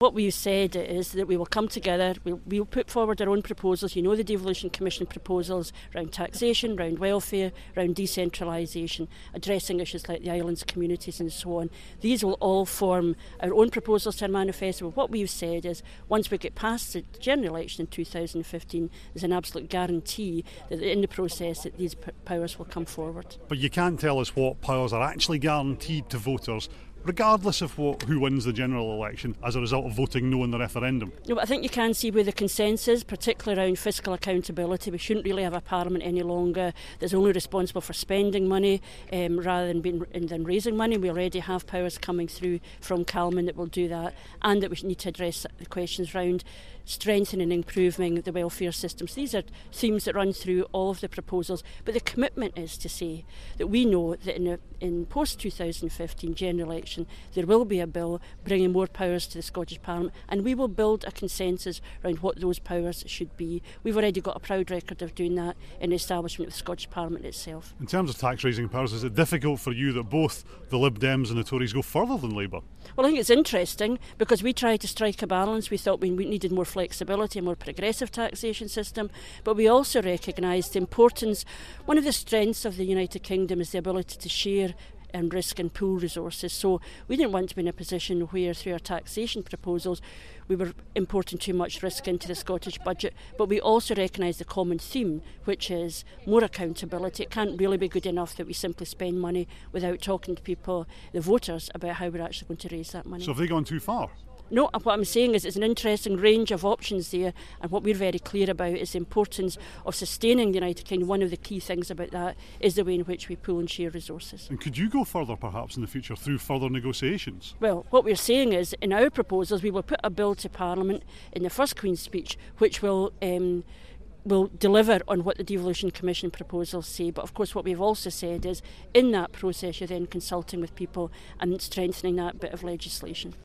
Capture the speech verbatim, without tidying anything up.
What we've said is that we will come together, we'll, we'll put forward our own proposals. You know the Devolution Commission proposals around taxation, around welfare, around decentralisation, addressing issues like the islands, communities and so on. These will all form our own proposals to our manifesto. What we've said is once we get past the general election in two thousand fifteen, there's an absolute guarantee that in the process that these p- powers will come forward. But you can't tell us what powers are actually guaranteed to voters regardless of what, who wins the general election as a result of voting no in the referendum. No, but I think you can see where the consensus, particularly around fiscal accountability. We shouldn't really have a parliament any longer that's only responsible for spending money um, rather than being than raising money. We already have powers coming through from Calman that will do that, and that we need to address the questions around strengthening and improving the welfare systems. These are themes that run through all of the proposals, but the commitment is to say that we know that in, a, in post twenty fifteen general election there will be a bill bringing more powers to the Scottish Parliament, and we will build a consensus around what those powers should be. We've already got a proud record of doing that in the establishment of the Scottish Parliament itself. In terms of tax raising powers, is it difficult for you that both the Lib Dems and the Tories go further than Labour? Well, I think it's interesting because we tried to strike a balance. We thought we needed more flexibility, a more progressive taxation system, but we also recognised the importance. One of the strengths of the United Kingdom is the ability to share and risk and pool resources. So we didn't want to be in a position where through our taxation proposals we were importing too much risk into the Scottish budget, but we also recognise the common theme, which is more accountability. It can't really be good enough that we simply spend money without talking to people, the voters, about how we're actually going to raise that money. So have they gone too far? No, what I'm saying is it's an interesting range of options there, and what we're very clear about is the importance of sustaining the United Kingdom. One of the key things about that is the way in which we pool and share resources. And could you go further perhaps in the future through further negotiations? Well, what we're saying is in our proposals we will put a bill to Parliament in the first Queen's speech which will um, will deliver on what the Devolution Commission proposals say. But of course what we've also said is in that process you're then consulting with people and strengthening that bit of legislation.